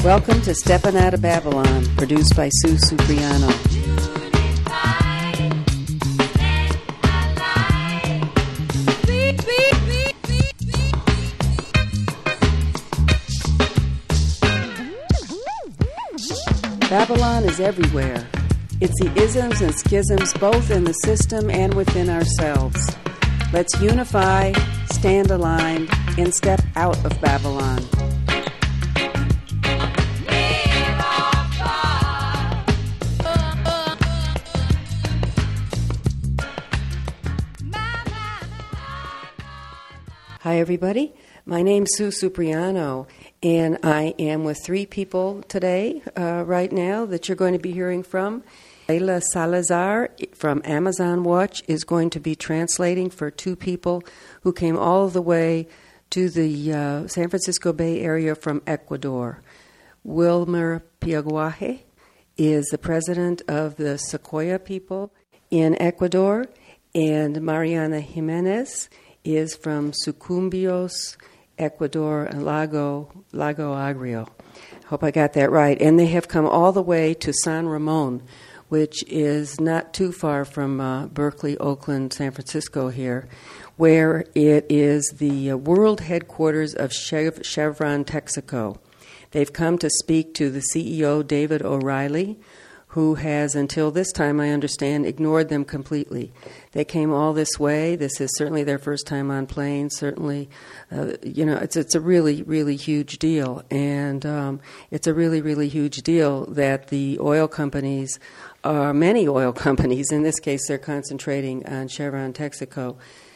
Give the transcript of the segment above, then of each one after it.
Welcome to Steppin' Out of Babylon, produced by Sue Supriano. Babylon is everywhere. It's the isms and schisms both in the system and within ourselves. Let's unify, stand aligned, and step out of Babylon. Hi, everybody. My name's Sue Supriano, and I am with three people today, right now, that you're going to be hearing from. Leila Salazar from Amazon Watch is going to be translating for two people who came all the way to the San Francisco Bay Area from Ecuador. Wilmer Piaguaje is the president of the Secoya people in Ecuador, and Mariana Jimenez is from Sucumbios, Ecuador, and Lago Agrio. Hope I got that right. And they have come all the way to San Ramon, which is not too far from Berkeley, Oakland, San Francisco here, where it is the world headquarters of Chevron Texaco. They've come to speak to the CEO, David O'Reilly, who has, until this time, I understand, ignored them completely. They came all this way. This is certainly their first time on planes. Certainly, it's a really, really huge deal. And it's a really, really huge deal that the oil companies, many oil companies, in this case they're concentrating on Chevron Texaco,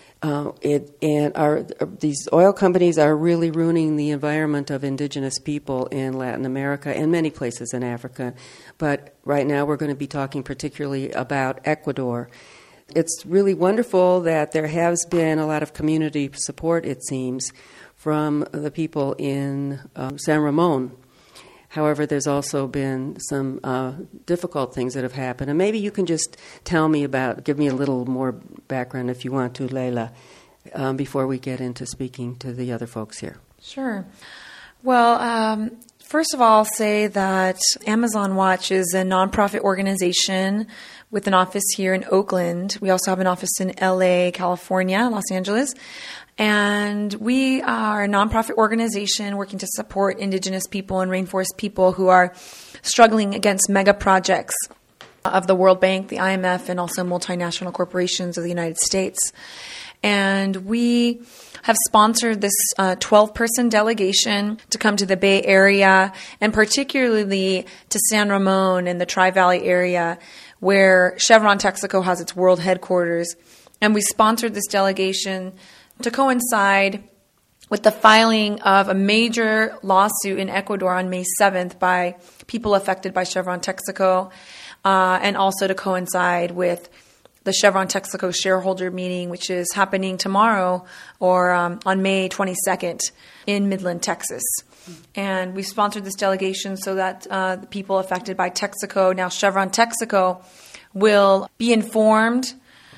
these oil companies are really ruining the environment of indigenous people in Latin America and many places in Africa. But right now we're going to be talking particularly about Ecuador. It's really wonderful that there has been a lot of community support, it seems, from the people in San Ramon. However, there's also been some difficult things that have happened. And maybe you can just give me a little more background if you want to, Leila, before we get into speaking to the other folks here. Sure. Well, first of all, I'll say that Amazon Watch is a nonprofit organization with an office here in Oakland. We also have an office in LA, California, Los Angeles. And we are a nonprofit organization working to support indigenous people and rainforest people who are struggling against mega projects of the World Bank, the IMF, and also multinational corporations of the United States. And we have sponsored this 12-person delegation to come to the Bay Area, and particularly to San Ramon and the Tri-Valley area, where Chevron Texaco has its world headquarters. And we sponsored this delegation to coincide with the filing of a major lawsuit in Ecuador on May 7th by people affected by Chevron Texaco, and also to coincide with the Chevron Texaco shareholder meeting, which is happening tomorrow or on May 22nd in Midland, Texas. And we sponsored this delegation so that the people affected by Texaco, now Chevron Texaco, will be informed.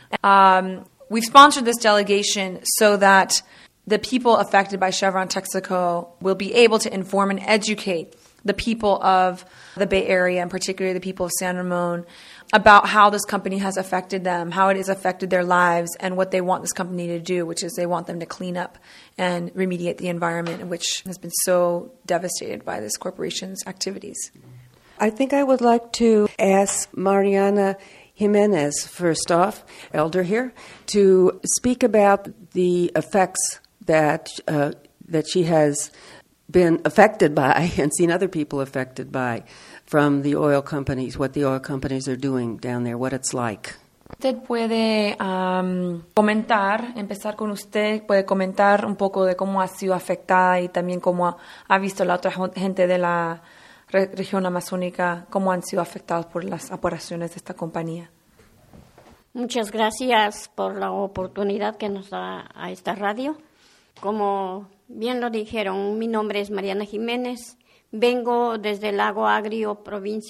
We've sponsored this delegation so that the people affected by Chevron Texaco will be able to inform and educate the people of the Bay Area, and particularly the people of San Ramon, about how this company has affected them, how it has affected their lives, and what they want this company to do, which is they want them to clean up and remediate the environment, which has been so devastated by this corporation's activities. I think I would like to ask Mariana Jimenez, first off, elder here, to speak about the effects that she has been affected by and seen other people affected by from the oil companies, what the oil companies are doing down there, what it's like. Usted puede empezar con usted, puede comentar un poco de cómo ha sido afectada y también cómo ha visto la otra gente de la región amazónica, cómo han sido afectados por las operaciones de esta compañía. Muchas gracias por la oportunidad que nos da a esta radio. Como bien lo dijeron, mi nombre es Mariana Jiménez. Vengo desde Lago Agrio,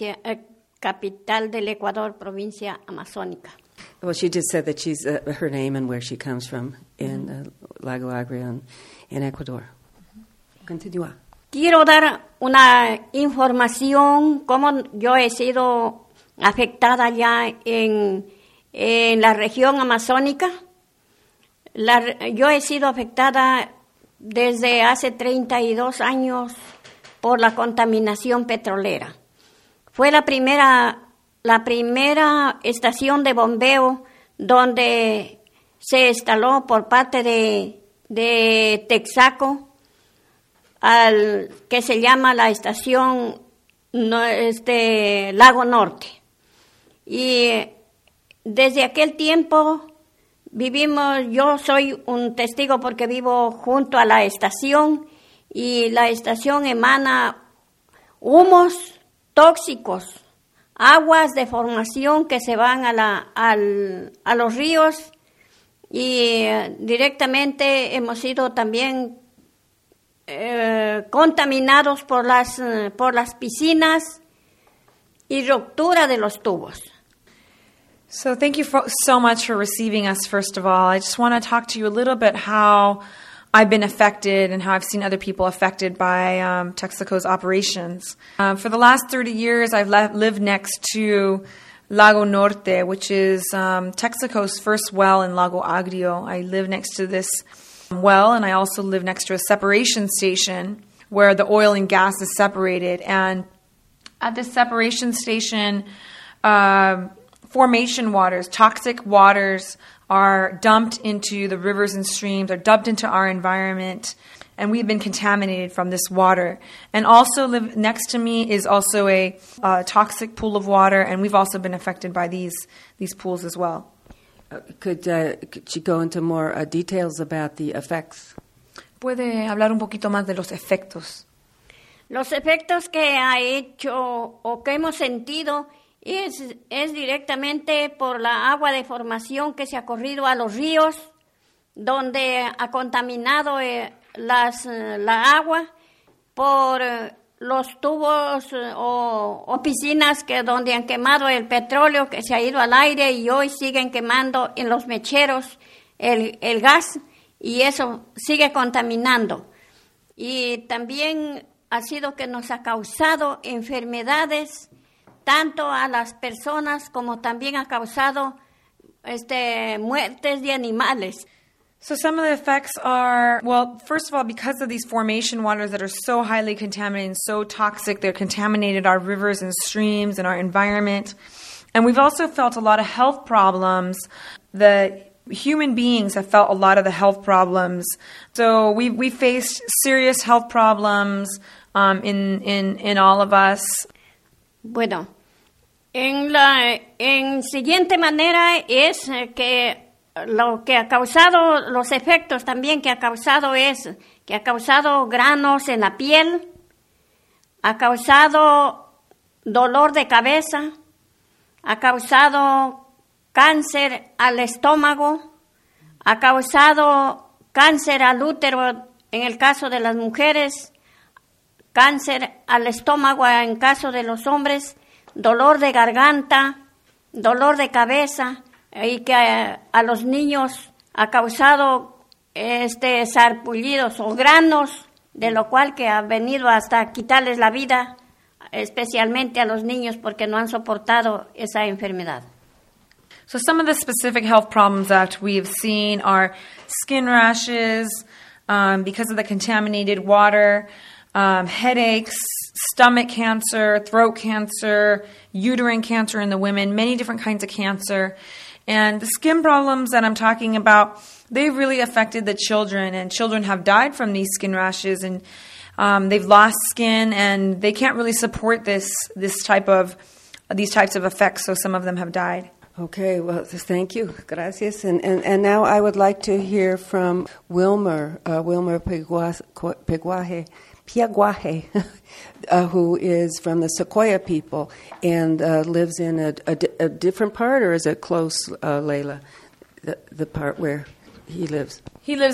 capital del Ecuador, provincia amazónica. Well, she just said that she's her name and where she comes from in Lago Agrio in Ecuador. Continúa. Quiero dar una información, cómo yo he sido afectada ya en la región amazónica. Yo he sido afectada desde hace 32 años por la contaminación petrolera. Fue la primera estación de bombeo donde se instaló por parte de Texaco, que se llama la estación Lago Norte. Y desde aquel tiempo yo soy un testigo porque vivo junto a la estación, y la estación emana humos tóxicos, aguas de formación que se van a los ríos, y directamente hemos sido también contaminados por las piscinas y ruptura de los tubos. So thank you so much for receiving us, first of all. I just want to talk to you a little bit how I've been affected and how I've seen other people affected by Texaco's operations. For the last 30 years, I've lived next to Lago Norte, which is Texaco's first well in Lago Agrio. I live next to this well, and I also live next to a separation station where the oil and gas is separated. And at this separation station, formation waters, toxic waters, are dumped into the rivers and streams, are dumped into our environment, and we've been contaminated from this water. And also next to me is also a toxic pool of water, and we've also been affected by these pools as well. Could you go into more details about the effects? ¿Puede hablar un poquito más de los efectos? Los efectos que ha hecho o que hemos sentido es directamente por la agua de formación que se ha corrido a los ríos, donde ha contaminado la agua por los tubos o piscinas donde han quemado el petróleo que se ha ido al aire, y hoy siguen quemando en los mecheros el gas, y eso sigue contaminando. Y también ha sido que nos ha causado enfermedades tanto a las personas como también ha causado muertes de animales. So some of the effects are, well, first of all, because of these formation waters that are so highly contaminated and so toxic, they're contaminated our rivers and streams and our environment. And we've also felt a lot of health problems. The human beings have felt a lot of the health problems. So we faced serious health problems in all of us. Bueno, en siguiente manera es que lo que ha causado, los efectos también que ha causado es que ha causado granos en la piel, ha causado dolor de cabeza, ha causado cáncer al estómago, ha causado cáncer al útero en el caso de las mujeres, cáncer al estómago en caso de los hombres, dolor de garganta, dolor de cabeza, y que a los niños ha causado sarpullidos o granos, de lo cual que ha venido hasta quitarles la vida, especialmente a los niños, porque no han soportado esa enfermedad. So some of the specific health problems that we've seen are skin rashes because of the contaminated water, headaches, stomach cancer, throat cancer, uterine cancer in the women, many different kinds of cancer. And the skin problems that I'm talking about, they've really affected the children, and children have died from these skin rashes, and they've lost skin, and they can't really support these types of effects, so some of them have died. Okay, well, thank you. Gracias. And now I would like to hear from Wilmer Piaguaje, who is from the Sequoia people and lives in a different part, or is it close, Layla, the part where he lives? He lives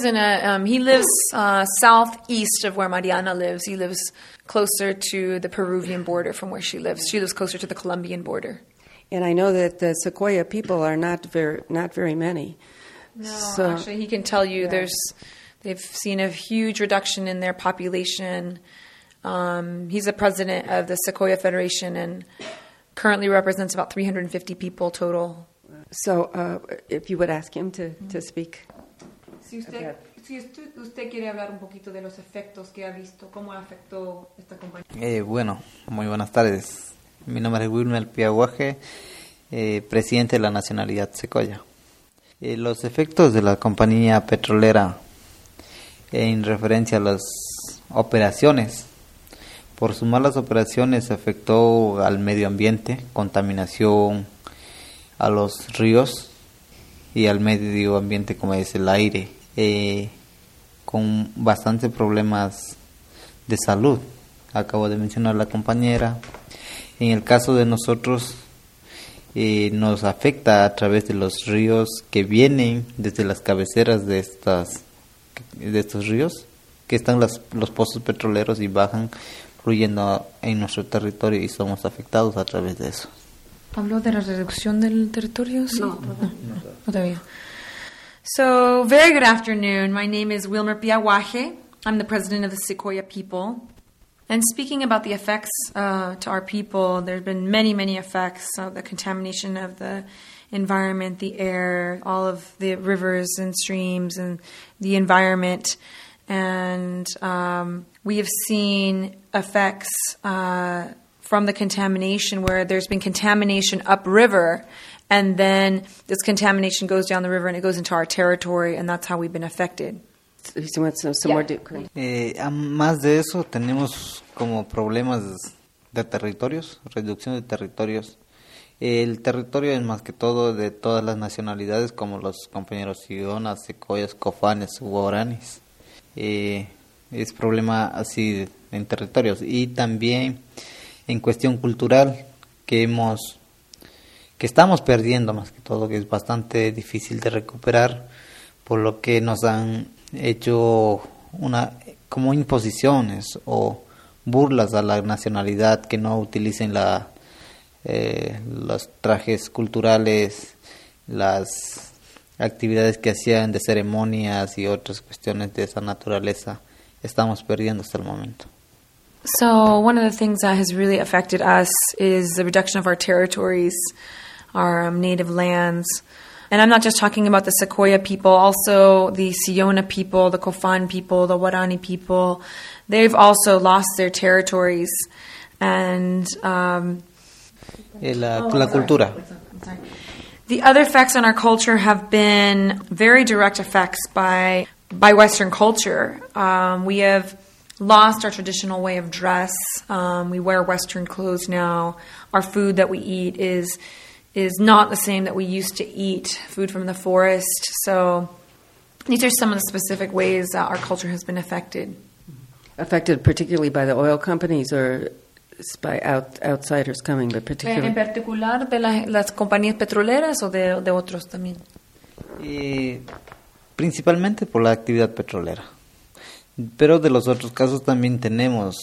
southeast of where Mariana lives. He lives closer to the Peruvian border from where she lives. She lives closer to the Colombian border. And I know that the Sequoia people are not very many. No, so, actually, he can tell you they've seen a huge reduction in their population. He's the president of the Sequoia Federation and currently represents about 350 people total. So, if you would ask him to speak. Si usted quiere hablar un poquito de los efectos que ha visto, cómo afectó esta compañía. Bueno, muy buenas tardes. Mi nombre es Wilmer Piaguaje, presidente de la nacionalidad Secoya. Los efectos de la compañía petrolera en referencia a las operaciones. Por sus malas operaciones afectó al medio ambiente, contaminación a los ríos y al medio ambiente como es el aire, con bastantes problemas de salud. Acabo de mencionar la compañera. En el caso de nosotros nos afecta a través de los ríos que vienen desde las cabeceras de estos ríos, que están los pozos petroleros y bajan fluyendo en nuestro territorio y somos afectados a través de eso. ¿Habló de la reducción del territorio? ¿Sí? No todavía. So, very good afternoon. My name is Wilmer Piaguaje. I'm the president of the Sequoia people. And speaking about the effects to our people, there have been many, many effects. The contamination of the environment, the air, all of the rivers and streams and the environment. And we have seen effects from the contamination where there's been contamination upriver, and then this contamination goes down the river and it goes into our territory, and that's how we've been affected. Más de eso, tenemos como problemas de territorios, reducción de territorios. El territorio es más que todo de todas las nacionalidades, como los compañeros Sionas, Secoyas, Cofanes, Guaranis. Es problema así en territorios. Y también en cuestión cultural, que estamos perdiendo más que todo, que es bastante difícil de recuperar, por lo que nos han hecho como imposiciones o burlas a la nacionalidad, que no utilicen los trajes culturales, las actividades que hacían de ceremonias y otras cuestiones de esa naturaleza. Estamos perdiendo hasta el momento. So one of the things that has really affected us is the reduction of our territories, our native lands. And I'm not just talking about the Sequoia people, also the Siona people, the Kofan people, the Warani people. They've also lost their territories. And la cultura. Sorry. The other effects on our culture have been very direct effects by Western culture. We have lost our traditional way of dress. We wear Western clothes now. Our food that we eat is not the same that we used to eat, food from the forest. So these are some of the specific ways that our culture has been affected. Affected particularly by the oil companies or by outsiders coming, but particularly... En particular de las compañías petroleras o de otros también. Principalmente por la actividad petrolera. Pero de los otros casos también tenemos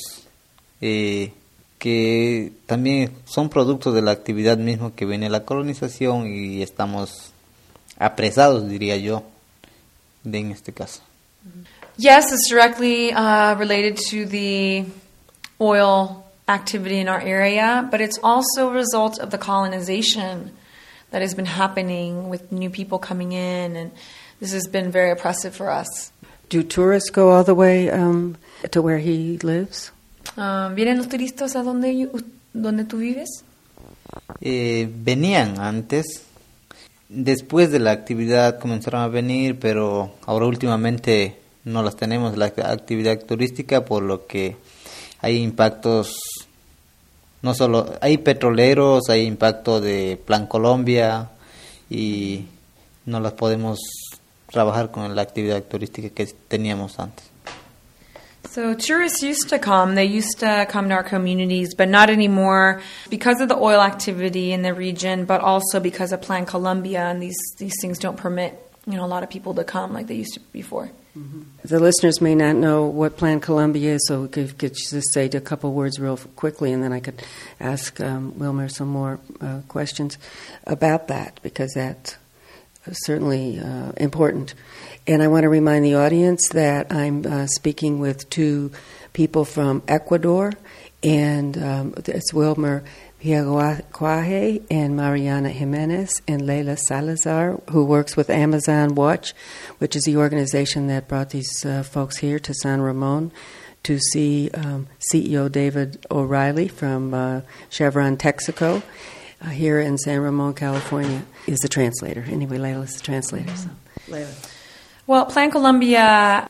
que también son productos de la actividad misma que viene la colonización y estamos apresados, diría yo, en este caso. Yes, it's directly related to the oil activity in our area, but it's also a result of the colonization that has been happening with new people coming in, and this has been very oppressive for us. Do tourists go all the way to where he lives? ¿Vienen los turistas a donde tú vives? Venían antes. Después de la actividad comenzaron a venir, pero ahora últimamente no las tenemos, la actividad turística, por lo que hay impactos, no solo hay petroleros, hay impacto de Plan Colombia y no las podemos trabajar con la actividad turística que teníamos antes. So tourists used to come. They used to come to our communities, but not anymore because of the oil activity in the region, but also because of Plan Colombia, and these things don't permit, a lot of people to come like they used to before. Mm-hmm. The listeners may not know what Plan Colombia is, so we could just say a couple words real quickly, and then I could ask Wilmer some more questions about that, because that certainly important. And I want to remind the audience that I'm speaking with two people from Ecuador, and it's Wilmer Piaguaje and Mariana Jimenez and Leila Salazar, who works with Amazon Watch, which is the organization that brought these folks here to San Ramon to see CEO David O'Reilly from Chevron Texaco here in San Ramon, California, is the translator. Anyway, Leila's the translator. So, Leila. Well, Plan Colombia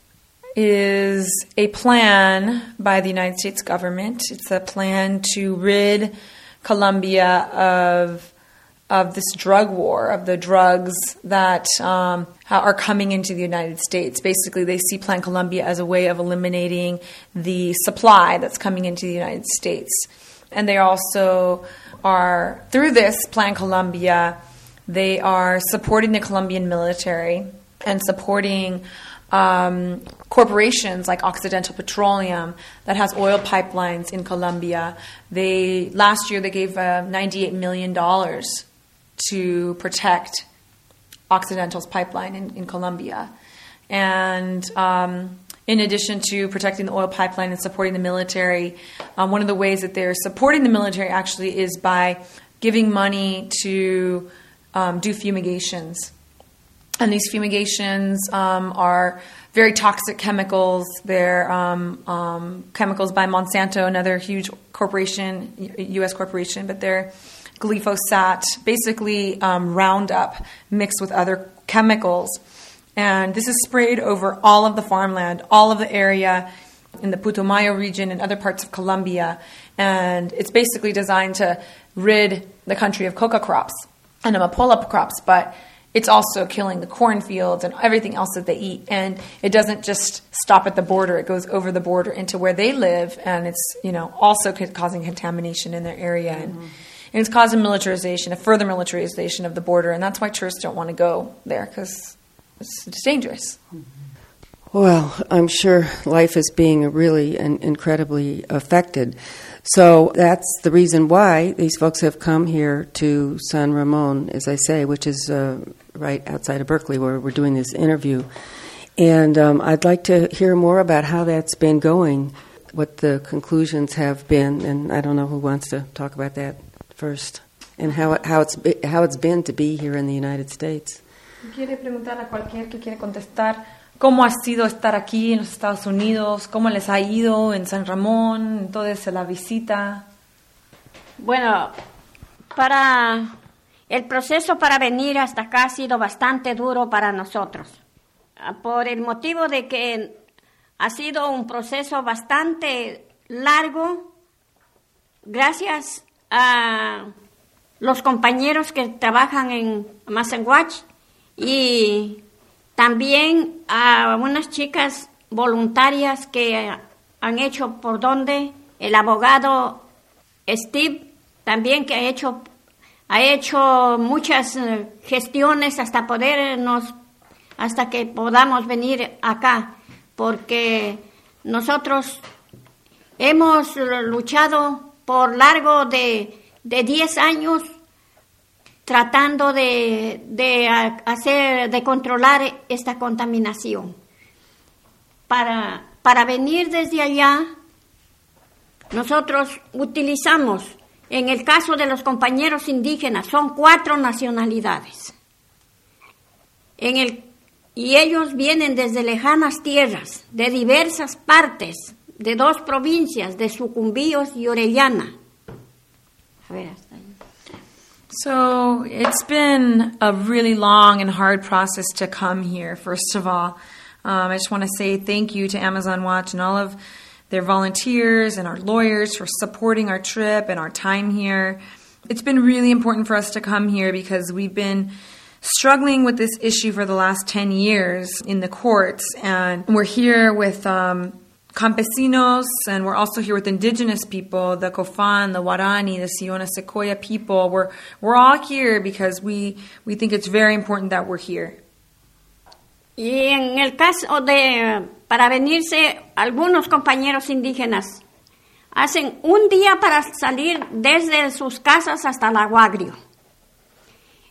is a plan by the United States government. It's a plan to rid Colombia of this drug war, of the drugs that are coming into the United States. Basically, they see Plan Colombia as a way of eliminating the supply that's coming into the United States. And they also are, through this Plan Colombia, they are supporting the Colombian military and supporting corporations like Occidental Petroleum that has oil pipelines in Colombia. Last year they gave $98 million to protect Occidental's pipeline in Colombia. And in addition to protecting the oil pipeline and supporting the military, one of the ways that they're supporting the military actually is by giving money to do fumigations. And these fumigations are very toxic chemicals. They're chemicals by Monsanto, another huge corporation, U.S. corporation, but they're glyphosate, basically Roundup mixed with other chemicals. And this is sprayed over all of the farmland, all of the area in the Putumayo region and other parts of Colombia. And it's basically designed to rid the country of coca crops and amapola crops, but it's also killing the cornfields and everything else that they eat. And it doesn't just stop at the border. It goes over the border into where they live, and it's, also causing contamination in their area. And it's causing militarization, a further militarization of the border. And that's why tourists don't want to go there, because it's dangerous. Well, I'm sure life is being really incredibly affected. So that's the reason why these folks have come here to San Ramon, as I say, which is right outside of Berkeley, where we're doing this interview. And I'd like to hear more about how that's been going, what the conclusions have been, and I don't know who wants to talk about that first, and how it's been to be here in the United States. Quiere preguntar a cualquier que quiere contestar cómo ha sido estar aquí en los Estados Unidos, cómo les ha ido en San Ramón, entonces la visita. Bueno, el proceso para venir hasta acá ha sido bastante duro para nosotros, por el motivo de que ha sido un proceso bastante largo, gracias a los compañeros que trabajan en Amazon Watch y también a unas chicas voluntarias que han hecho por donde el abogado Steve también, que ha hecho muchas gestiones hasta que podamos venir acá, porque nosotros hemos luchado por largo de 10 años tratando de controlar esta contaminación. Para venir desde allá, nosotros utilizamos, en el caso de los compañeros indígenas, son 4 nacionalidades. Y ellos vienen desde lejanas tierras, de diversas partes, de 2 provincias, de Sucumbíos y Orellana. A ver, hasta ahí. So it's been a really long and hard process to come here, first of all. I just want to say thank you to Amazon Watch and all of their volunteers and our lawyers for supporting our trip and our time here. It's been really important for us to come here because we've been struggling with this issue for the last 10 years in the courts, and we're here with campesinos, and we're also here with indigenous people, the Cofán, the Guarani, the Siona Sequoia people. We're all here because we think it's very important that we're here. Y en el caso para venirse, algunos compañeros indígenas hacen un día para salir desde sus casas hasta el Aguagrio.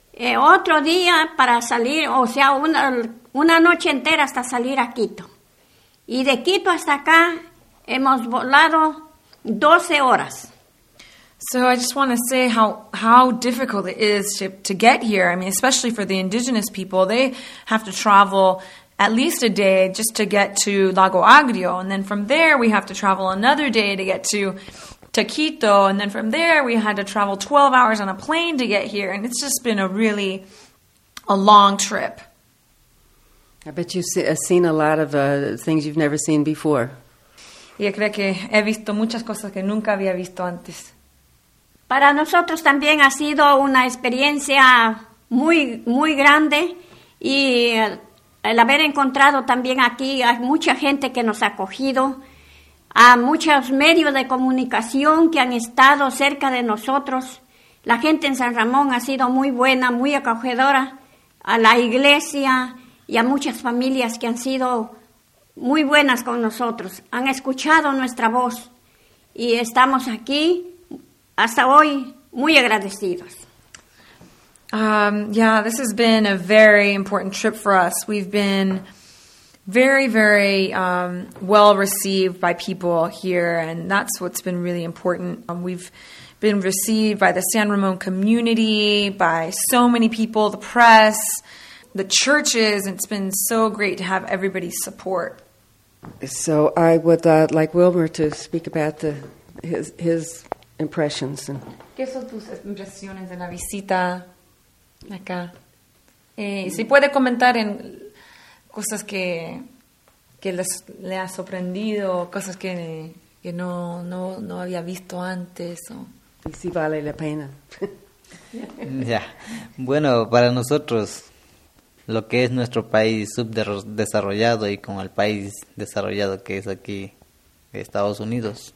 Otro día para salir, o sea, una noche entera hasta salir a Quito. Y de Quito hasta acá hemos volado 12 horas. So I just want to say how difficult it is to get here. I mean, especially for the indigenous people, they have to travel at least a day just to get to Lago Agrio. And then from there, we have to travel another day to get to Quito. And then from there, we had to travel 12 hours on a plane to get here. And it's just been a long trip. I bet you've seen a lot of things you've never seen before. Yo creo que he visto muchas cosas que nunca había visto antes. Para nosotros también ha sido una experiencia muy, muy grande y el haber encontrado también aquí a mucha gente que nos ha acogido, a muchos medios de comunicación que han estado cerca de nosotros. La gente en San Ramón ha sido muy buena, muy acogedora, a la iglesia y a muchas familias que han sido muy buenas con nosotros. Han escuchado nuestra voz y estamos aquí hasta hoy muy agradecidos. Yeah, this has been a very important trip for us. We've been very, very well received by people here, and that's what's been really important. We've been received by the San Ramon community, by so many people, the press, the churches, and it's been so great to have everybody's support. So I would like Wilmer to speak about his impressions. ¿Qué son tus impresiones de la visita acá? Si puede comentar en cosas que le ha sorprendido, cosas que no había visto antes. Y si vale la pena. Ya. Bueno, para nosotros, lo que es nuestro país subdesarrollado y con el país desarrollado que es aquí, Estados Unidos,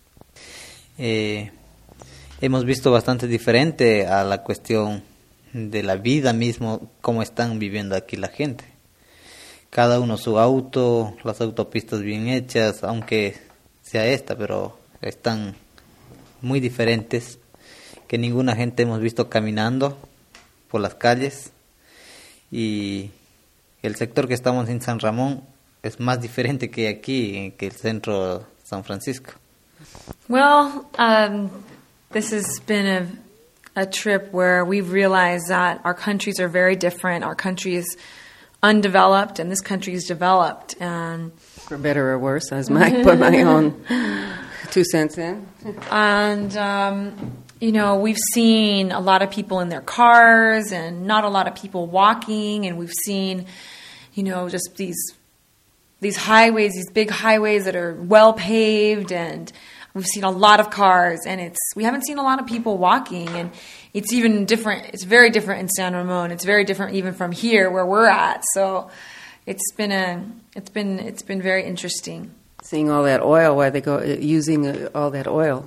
hemos visto bastante diferente a la cuestión de la vida mismo, cómo están viviendo aquí la gente. Cada uno su auto, las autopistas bien hechas, aunque sea esta, pero están muy diferentes, que ninguna gente hemos visto caminando por las calles. Y el sector que estamos en San Ramón es más diferente que aquí, que el centro de San Francisco. Well, this has been a trip where we've realized that our countries are very different. Our country is undeveloped, and this country is developed. And for better or worse, as Mike put my own 2 cents in. And we've seen a lot of people in their cars, and not a lot of people walking. And we've seen, just these highways, these big highways that are well paved, and we've seen a lot of cars, and we haven't seen a lot of people walking, and it's even different. It's very different in San Ramon. It's very different even from here where we're at. So it's been very interesting. Seeing all that oil, why they go using all that oil.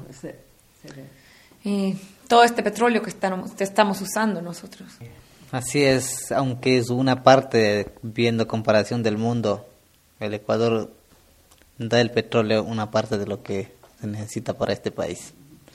Y todo este petróleo que estamos usando nosotros. Así es, aunque es una parte, viendo comparación del mundo, el Ecuador da el petróleo una parte de lo que se necesita para este país.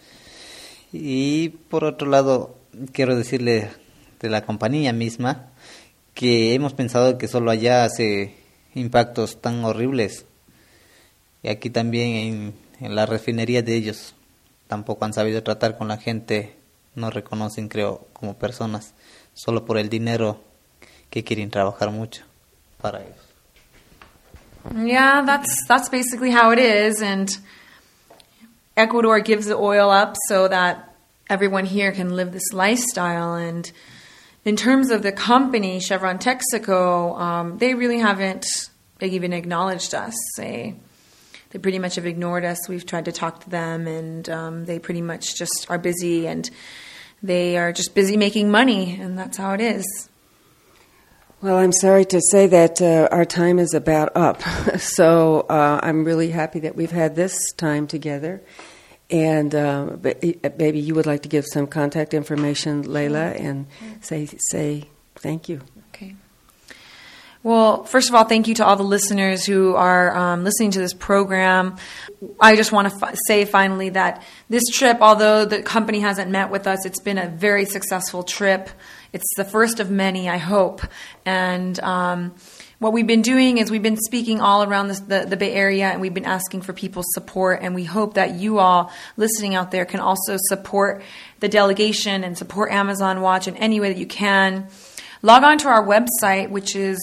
Y por otro lado, quiero decirle de la compañía misma que hemos pensado que solo allá hace impactos tan horribles, y aquí también en la refinería de ellos tampoco han sabido tratar con la gente, no reconocen, creo, como personas, solo por el dinero, que quieren trabajar mucho para ellos. Yeah, that's basically how it is, and Ecuador gives the oil up so that everyone here can live this lifestyle. And in terms of the company, Chevron Texaco, they really haven't even acknowledged us. They pretty much have ignored us. We've tried to talk to them, and they pretty much just are busy, and they are just busy making money, and that's how it is. Well, I'm sorry to say that our time is about up. So I'm really happy that we've had this time together. And maybe you would like to give some contact information, Leila, and say thank you. Okay. Well, first of all, thank you to all the listeners who are listening to this program. I just want to say finally that this trip, although the company hasn't met with us, it's been a very successful trip. It's the first of many, I hope. And what we've been doing is we've been speaking all around the Bay Area, and we've been asking for people's support. And we hope that you all listening out there can also support the delegation and support Amazon Watch in any way that you can. Log on to our website, which is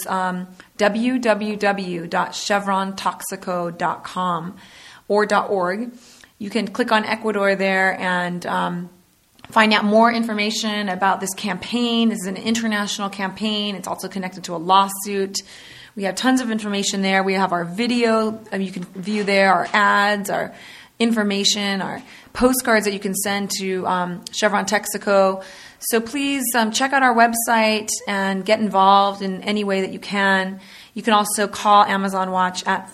www.chevrontoxico.com or .org. You can click on Ecuador there and find out more information about this campaign. This is an international campaign. It's also connected to a lawsuit. We have tons of information there. We have our video you can view there, our ads, our information, our postcards that you can send to Chevron Texaco. So please check out our website and get involved in any way that you can. You can also call Amazon Watch at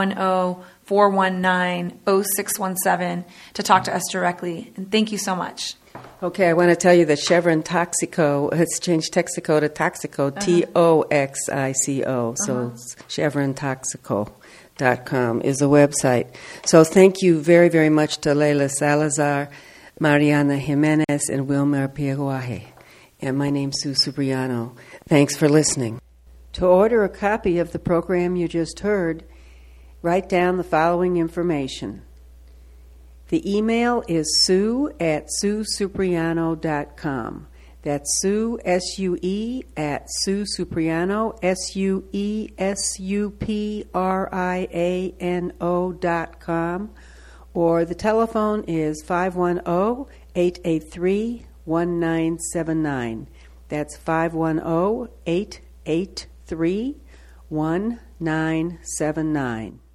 510-419-0617 to talk to us directly. And thank you so much. Okay, I want to tell you that Chevron Toxico has changed Texaco to Toxico, Toxico. So ChevronToxico.com is the website. So thank you very, very much to Leila Salazar, Mariana Jimenez, and Wilmer Piaguaje. And my name's Sue Subriano. Thanks for listening. To order a copy of the program you just heard, write down the following information. The email is sue@suesupriano.com. That's Sue, S-U-E, at Sue Supriano, SUESUPRIANO.com. Or the telephone is 510-883-1979. That's 510-883-1979.